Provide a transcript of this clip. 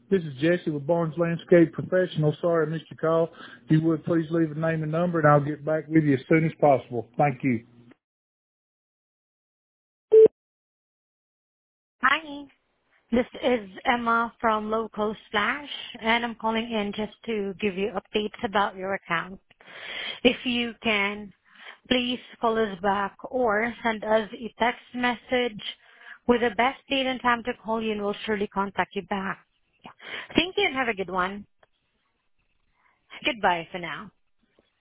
This is Jesse with Barnes Landscape Professional. Sorry I missed your call. If you would please leave a name and number and I'll get back with you as soon as possible. Thank you. Hi, this is Emma from Local Splash, and I'm calling in just to give you updates about your account. If you can, please call us back or send us a text message with the best date and time to call you, and we'll surely contact you back. Thank you and have a good one. Goodbye for now.